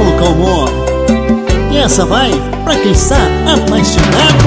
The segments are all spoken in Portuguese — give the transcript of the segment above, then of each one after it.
Paulo Calmon. E essa vai pra quem está apaixonado.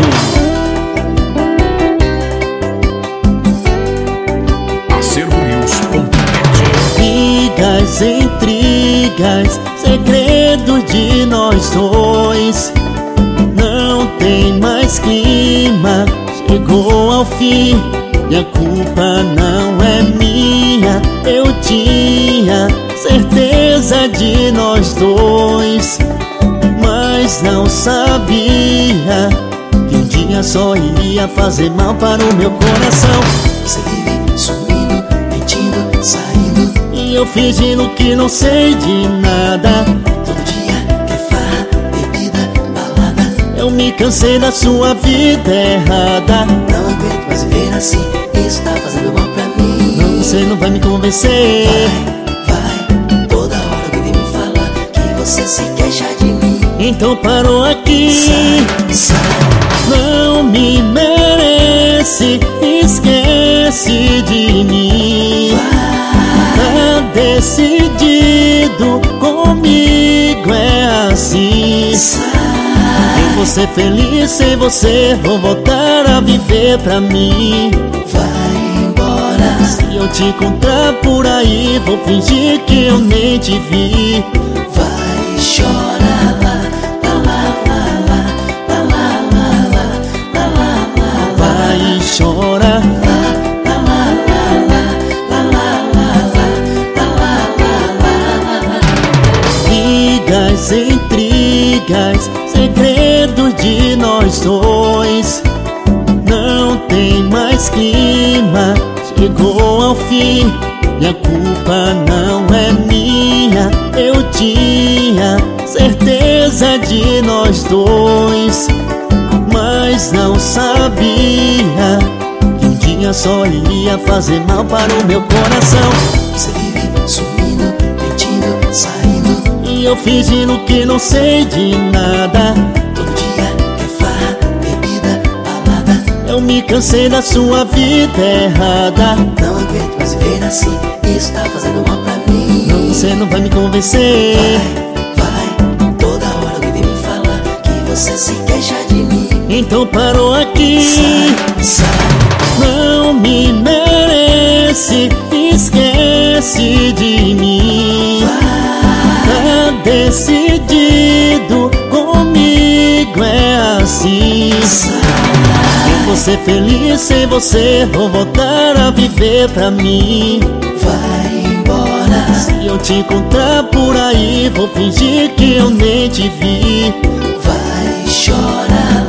Brigas, intrigas, segredos de nós dois. Não tem mais clima, chegou ao fim. E a culpa não é minha. Eu tinha certeza de nós dois, mas não sabia que um dia só iria fazer mal para o meu coração. Você vive sumindo, mentindo, saindo, e eu fingindo que não sei de nada. todo dia quer farra, bebida, balada. Eu me cansei da sua vida errada. Não aguento mais viver assim, isso tá fazendo mal pra mim. Não, você não vai me convencer. Vai, toda hora alguém vem me falar que você se queixa de mim. Então parou aqui. Sai, Não me merece, esquece de mim. Tá decidido, comigo é assim. Eu vou ser feliz sem você, vou voltar a viver pra mim. vai embora. Se eu te encontrar por aí, vou fingir que eu nem te vi. Vai, chora lá, lá, lá, lá, lá, lá, lá, lá, lá, lá, lá, lá. Vai e chora. Brigas, intrigas, segredos de nós dois. Não tem mais clima, chegou ao fim. E a culpa não é minha. Eu tinha certeza de nós dois, mas não sabia que um dia só iria fazer mal para o meu coração. Você vive sumindo, mentindo, saindo, E eu fingindo que não sei de nada. todo dia quer farra, bebida, balada. Eu me cansei da sua vida errada. Não aguento mais viver assim, isso tá fazendo mal pra mim. Não, você não vai me convencer. Vai, toda hora alguém vem me falar que você se queixa de mim. Então parou aqui. Sai, Não me merece, esquece de mim. Tá decidido, comigo é assim. Eu vou ser feliz sem você, vou voltar a viver pra mim. vai embora. Se eu te encontrar por aí, vou fingir que eu nem te vi. Vai, chora